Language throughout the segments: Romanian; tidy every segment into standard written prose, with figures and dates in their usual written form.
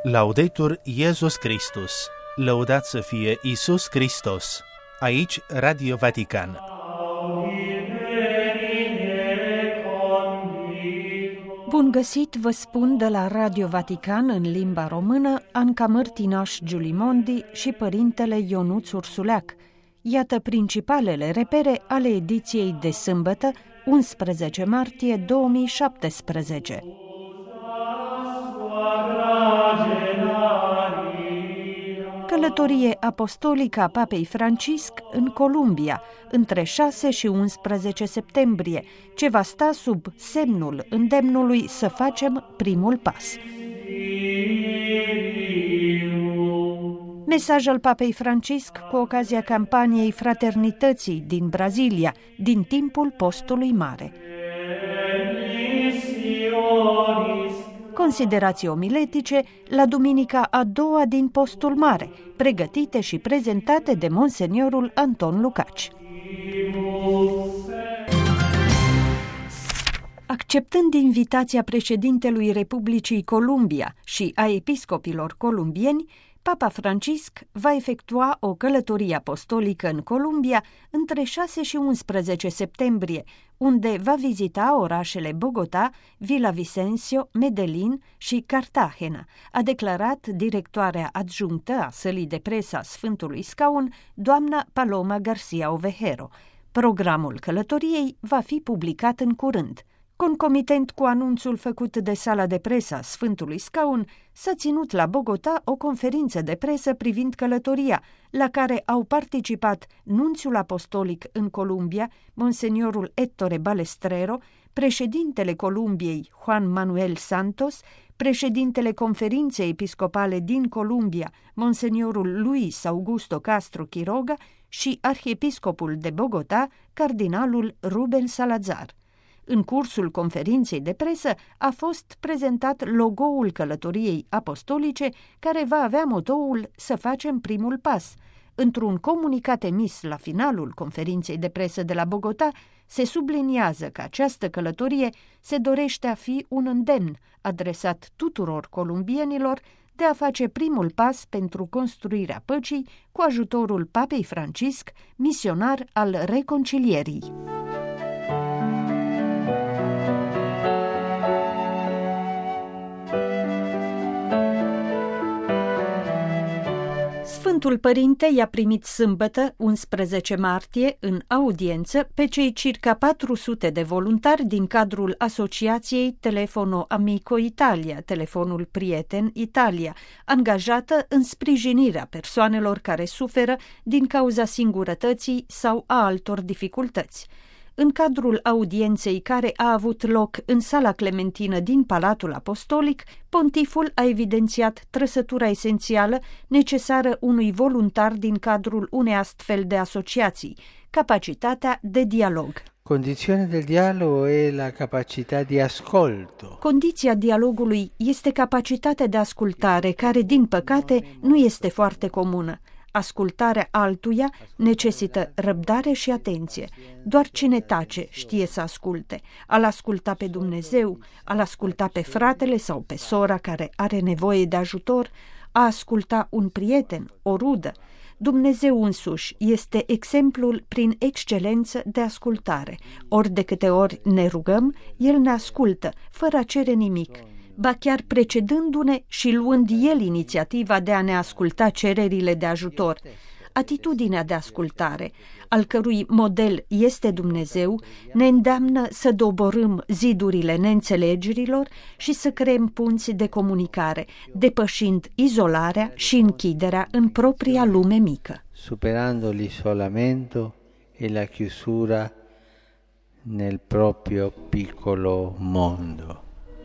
Laudetur Iesus Christus, lăudat să fie Iisus Hristos. Aici Radio Vatican. Bun găsit, vă spun de la Radio Vatican în limba română, Anca Mărtinaș Giulimondi și părintele Ionuț Ursuleac. Iată principalele repere ale ediției de sâmbătă, 11 martie 2017. Călătorie apostolică a Papei Francisc în Columbia, între 6 și 11 septembrie, ce va sta sub semnul îndemnului să facem primul pas. Mesaj al Papei Francisc cu ocazia campaniei Fraternității din Brazilia, din timpul postului mare. Considerații omiletice la duminica a doua din postul mare, pregătite și prezentate de Monseniorul Anton Lucaci. Acceptând invitația președintelui Republicii Columbia și a episcopilor columbieni, Papa Francisc va efectua o călătorie apostolică în Columbia între 6 și 11 septembrie, unde va vizita orașele Bogota, Villavicencio, Medellin și Cartagena, a declarat directoarea adjunctă a sălii de presă a Sfântului Scaun, doamna Paloma García Ovejero. Programul călătoriei va fi publicat în curând. Concomitent cu anunțul făcut de sala de presă a Sfântului Scaun, s-a ținut la Bogota o conferință de presă privind călătoria, la care au participat nunțiul apostolic în Columbia, Monseniorul Ettore Balestrero, președintele Columbiei Juan Manuel Santos, președintele Conferinței Episcopale din Columbia, Monseniorul Luis Augusto Castro Quiroga și arhiepiscopul de Bogota, cardinalul Ruben Salazar. În cursul conferinței de presă a fost prezentat logo-ul călătoriei apostolice, care va avea motoul să facem primul pas. Într-un comunicat emis la finalul conferinței de presă de la Bogota, se subliniază că această călătorie se dorește a fi un îndemn adresat tuturor columbienilor de a face primul pas pentru construirea păcii cu ajutorul Papei Francisc, misionar al reconcilierii. Sfântul Părinte i-a primit sâmbătă, 11 martie, în audiență pe cei circa 400 de voluntari din cadrul asociației Telefono Amico Italia, Telefonul Prieten Italia, angajată în sprijinirea persoanelor care suferă din cauza singurătății sau a altor dificultăți. În cadrul audienței care a avut loc în Sala Clementină din Palatul Apostolic, pontiful a evidențiat trăsătura esențială necesară unui voluntar din cadrul unei astfel de asociații, capacitatea de dialog. Condizione del dialogo è la capacità di ascolto. Condiția dialogului este capacitatea de ascultare, care, din păcate, nu este foarte comună. Ascultarea altuia necesită răbdare și atenție. Doar cine tace știe să asculte. Al asculta pe Dumnezeu, al asculta pe fratele sau pe sora care are nevoie de ajutor, a asculta un prieten, o rudă. Dumnezeu însuși este exemplul prin excelență de ascultare. Ori de câte ori ne rugăm, El ne ascultă, fără a cere nimic, ba chiar precedându-ne și luând El inițiativa de a ne asculta cererile de ajutor. Atitudinea de ascultare, al cărui model este Dumnezeu, ne îndeamnă să doborâm zidurile neînțelegerilor și să creăm punți de comunicare, depășind izolarea și închiderea în propria lume mică. Superando l'isolamento e la chiusura nel proprio piccolo mondo.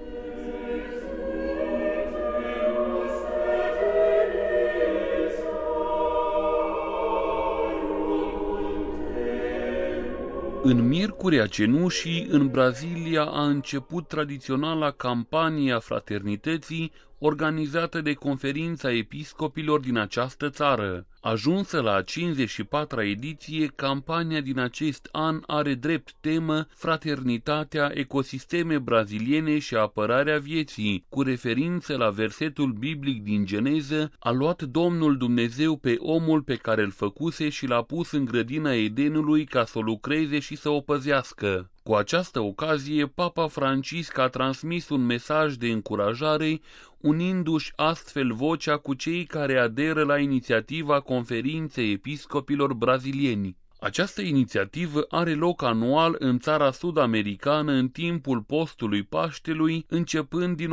În Miercurea Cenușii, în Brazilia, a început tradiționala campanie a fraternității, organizată de Conferința Episcopilor din această țară. Ajunsă la 54-a ediție, campania din acest an are drept temă Fraternitatea, ecosisteme braziliene și apărarea vieții. Cu referință la versetul biblic din Geneză, a luat Domnul Dumnezeu pe omul pe care îl făcuse și l-a pus în grădina Edenului ca să o lucreze și să o păzească. Cu această ocazie, Papa Francisc a transmis un mesaj de încurajare, unindu-și astfel vocea cu cei care aderă la inițiativa Conferinței Episcopilor Brazilieni. Această inițiativă are loc anual în țara sud-americană în timpul postului Paștelui, începând din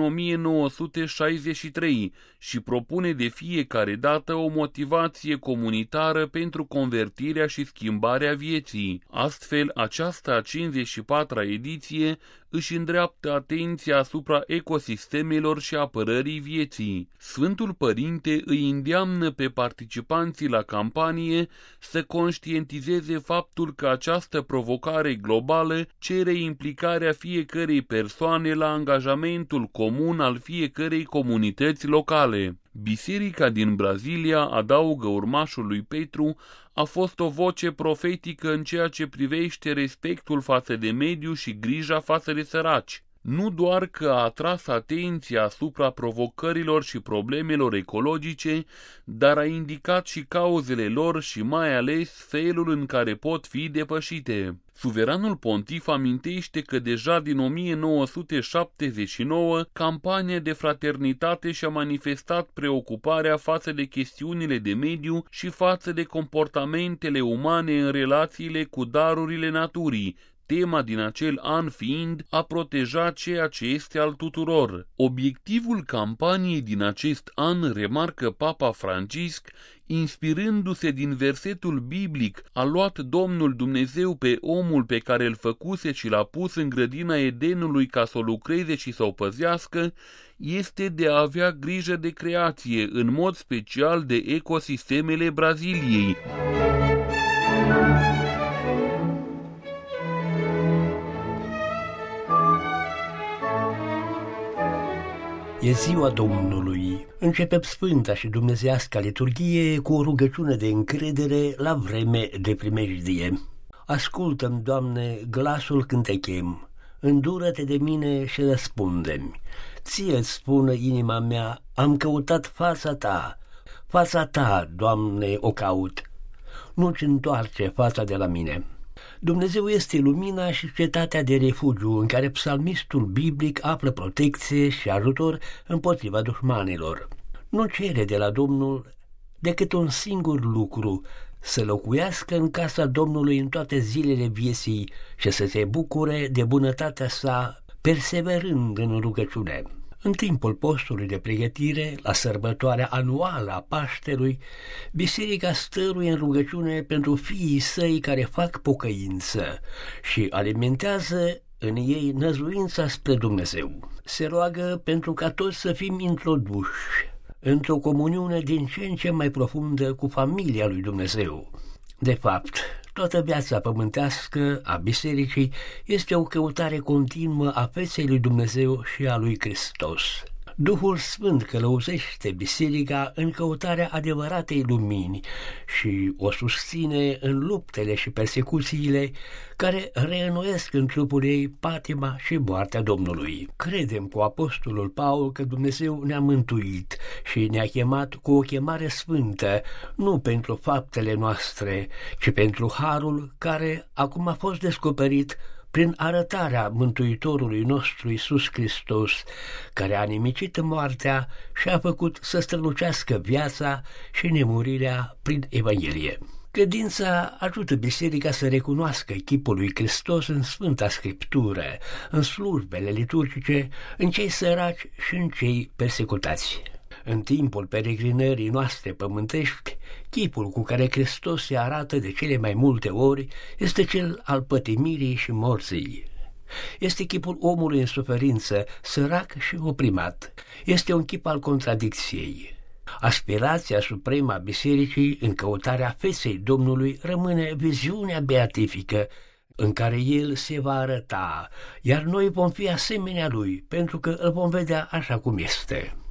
1963 și propune de fiecare dată o motivație comunitară pentru convertirea și schimbarea vieții. Astfel, această a 54-a ediție își îndreaptă atenția asupra ecosistemelor și apărării vieții. Sfântul Părinte îi îndeamnă pe participanții la campanie să conștientizeze faptul că această provocare globală cere implicarea fiecărei persoane la angajamentul comun al fiecărei comunități locale. Biserica din Brazilia, adaugă urmașul lui Petru, a fost o voce profetică în ceea ce privește respectul față de mediu și grija față de săraci. Nu doar că a atras atenția asupra provocărilor și problemelor ecologice, dar a indicat și cauzele lor și mai ales felul în care pot fi depășite. Suveranul pontif amintește că deja din 1979 campania de fraternitate și-a manifestat preocuparea față de chestiunile de mediu și față de comportamentele umane în relațiile cu darurile naturii, tema din acel an fiind a proteja ceea ce este al tuturor. Obiectivul campaniei din acest an, remarcă Papa Francisc, inspirându-se din versetul biblic, a luat Domnul Dumnezeu pe omul pe care îl făcuse și l-a pus în grădina Edenului ca să o lucreze și să o păzească, este de a avea grijă de creație, în mod special de ecosistemele Braziliei. E ziua Domnului. Începem sfânta și dumnezeiasca liturghie cu o rugăciune de încredere la vreme de primejdie. Ascultă-mi, Doamne, glasul când te chem, îndură-te de mine și răspunde-mi. Ție-ți spună inima mea, am căutat fața ta, Doamne, o caut, nu-ți întoarce fața de la mine. Dumnezeu este lumina și cetatea de refugiu în care psalmistul biblic află protecție și ajutor împotriva dușmanilor. Nu cere de la Domnul decât un singur lucru, să locuiască în casa Domnului în toate zilele vieții și să se bucure de bunătatea sa, perseverând în rugăciune. În timpul postului de pregătire, la sărbătoarea anuală a Paștelui, biserica stăruie în rugăciune pentru fiii săi care fac pocăință și alimentează în ei năzuința spre Dumnezeu. Se roagă pentru ca toți să fim introduși într-o comuniune din ce în ce mai profundă cu familia lui Dumnezeu. De fapt, toată viața pământească a bisericii este o căutare continuă a feței lui Dumnezeu și a lui Hristos. Duhul Sfânt călăuzește biserica în căutarea adevăratei lumini și o susține în luptele și persecuțiile care reînnoiesc în trupul ei patima și moartea Domnului. Credem cu apostolul Paul că Dumnezeu ne-a mântuit și ne-a chemat cu o chemare sfântă, nu pentru faptele noastre, ci pentru harul care acum a fost descoperit prin arătarea Mântuitorului nostru Iisus Hristos, care a nimicit moartea și a făcut să strălucească viața și nemurirea prin Evanghelie. Credința ajută biserica să recunoască chipul lui Hristos în Sfânta Scriptură, în slujbele liturgice, în cei săraci și în cei persecutați. În timpul peregrinării noastre pământești, chipul cu care Hristos se arată de cele mai multe ori este cel al pătimirii și morții. Este chipul omului în suferință, sărac și oprimat. Este un chip al contradicției. Aspirația supremă a bisericii în căutarea feței Domnului rămâne viziunea beatifică în care El se va arăta, iar noi vom fi asemenea Lui, pentru că îl vom vedea așa cum este.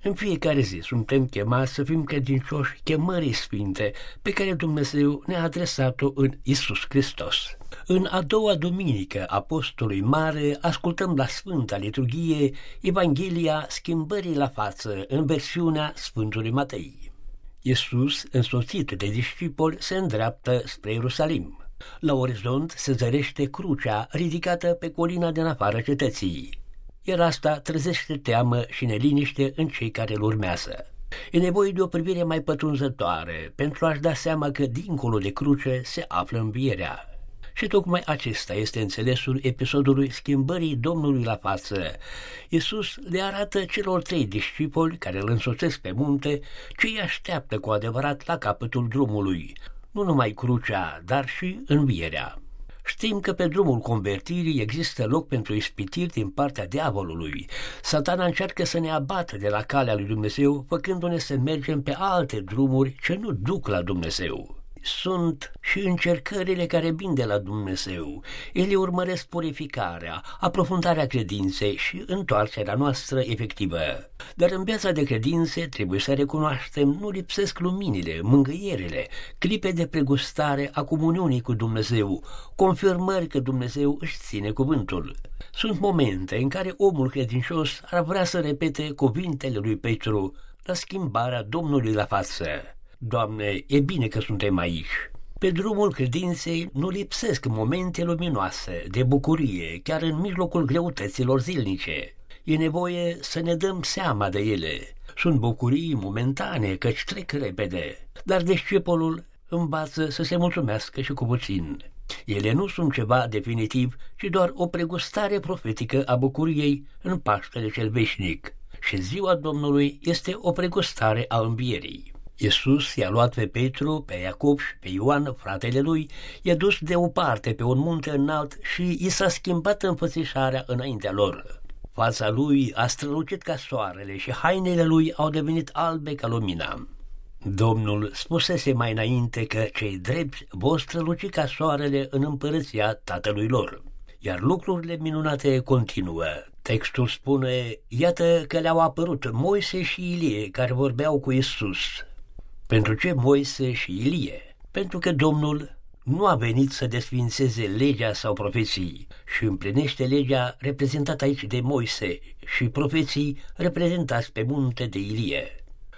În fiecare zi suntem chemați să fim credincioși chemării sfinte pe care Dumnezeu ne-a adresat-o în Iisus Hristos. În a doua duminică a Postului Mare ascultăm la Sfânta Liturghie Evanghelia Schimbării la față în versiunea Sfântului Matei. Iisus, însoțit de discipoli, se îndreaptă spre Ierusalim. La orizont se zărește crucea ridicată pe colina din afara cetății. Iar asta trezește teamă și neliniște în cei care îl urmează. E nevoie de o privire mai pătrunzătoare pentru a-și da seama că dincolo de cruce se află învierea. Și tocmai acesta este înțelesul episodului Schimbării Domnului la față. Iisus le arată celor 3 discipoli care îl însoțesc pe munte ce îi așteaptă cu adevărat la capătul drumului, nu numai crucea, dar și învierea. Știm că pe drumul convertirii există loc pentru ispitiri din partea diavolului. Satana încearcă să ne abată de la calea lui Dumnezeu, făcându-ne să mergem pe alte drumuri ce nu duc la Dumnezeu. Sunt și încercările care vin de la Dumnezeu. Ele urmăresc purificarea, aprofundarea credinței și întoarcerea noastră efectivă. Dar în viața de credințe trebuie să recunoaștem, nu lipsesc luminile, mângâierile, clipe de pregustare a comuniunii cu Dumnezeu, confirmări că Dumnezeu își ține cuvântul. Sunt momente în care omul credincios ar vrea să repete cuvintele lui Petru la schimbarea Domnului la față. Doamne, e bine că suntem aici. Pe drumul credinței nu lipsesc momente luminoase, de bucurie, chiar în mijlocul greutăților zilnice. E nevoie să ne dăm seama de ele. Sunt bucurii momentane, căci trec repede, dar discipolul învață să se mulțumească și cu puțin. Ele nu sunt ceva definitiv, ci doar o pregustare profetică a bucuriei în Paștele cel veșnic. Și ziua Domnului este o pregustare a învierii. Iisus i-a luat pe Petru, pe Iacob și pe Ioan, fratele lui, i-a dus deoparte pe un munte înalt și i s-a schimbat înfățișarea înaintea lor. Fața lui a strălucit ca soarele și hainele lui au devenit albe ca lumina. Domnul spusese mai înainte că cei drepți vor străluci ca soarele în împărăția Tatălui lor. Iar lucrurile minunate continuă. Textul spune, iată că le-au apărut Moise și Ilie care vorbeau cu Iisus. Pentru ce Moise și Ilie? Pentru că Domnul nu a venit să desfințeze legea sau profeții și împlinește legea reprezentată aici de Moise și profeții reprezentați pe munte de Ilie.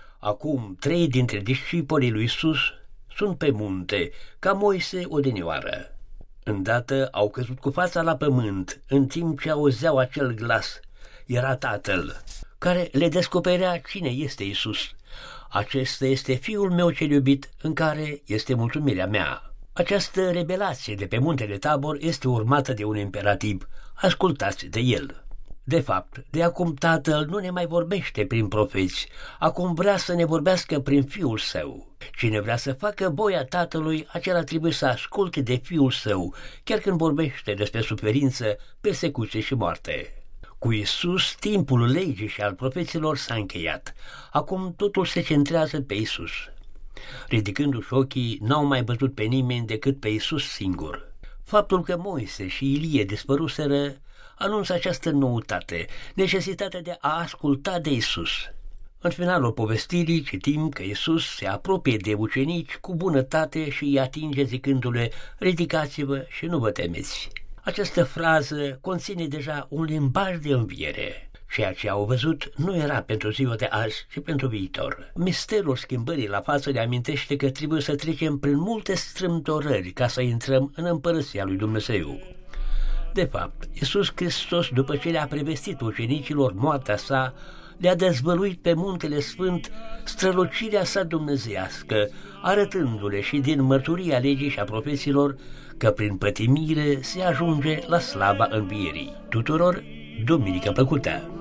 Acum 3 dintre discipolii lui Iisus sunt pe munte, ca Moise odinioară. Îndată au căzut cu fața la pământ în timp ce auzeau acel glas. Era Tatăl, care le descoperea cine este Iisus. Acesta este Fiul meu cel iubit, în care este mulțumirea mea. Această revelație de pe muntele Tabor este urmată de un imperativ. Ascultați de el. De fapt, de acum Tatăl nu ne mai vorbește prin profeți, acum vrea să ne vorbească prin Fiul Său. Cine vrea să facă voia Tatălui, acela trebuie să asculte de Fiul Său, chiar când vorbește despre suferință, persecuție și moarte. Cu Iisus, timpul legii și al profeților s-a încheiat. Acum totul se centrează pe Iisus. Ridicându-și ochii, n-au mai văzut pe nimeni decât pe Iisus singur. Faptul că Moise și Ilie dispăruseră anunță această noutate, necesitatea de a asculta de Iisus. În finalul povestirii citim că Iisus se apropie de ucenici cu bunătate și îi atinge zicându-le, ridicați-vă și nu vă temeți. Această frază conține deja un limbaj de înviere. Ceea ce au văzut nu era pentru ziua de azi, ci pentru viitor. Misterul schimbării la față ne amintește că trebuie să trecem prin multe strâmtorări ca să intrăm în împărăția lui Dumnezeu. De fapt, Iisus Hristos, după ce le-a prevestit ucenicilor moartea sa, le-a dezvăluit pe muntele sfânt strălucirea sa dumnezeiască, arătându-le și din mărturia legii și a profeților că prin pătimire se ajunge la slava învierii. Tuturor, duminică plăcută!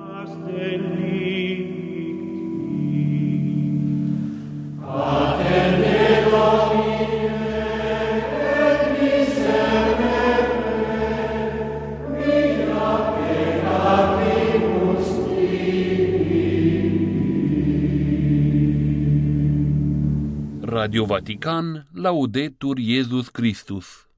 Radio Vatican, Laudetur Iesus Christus.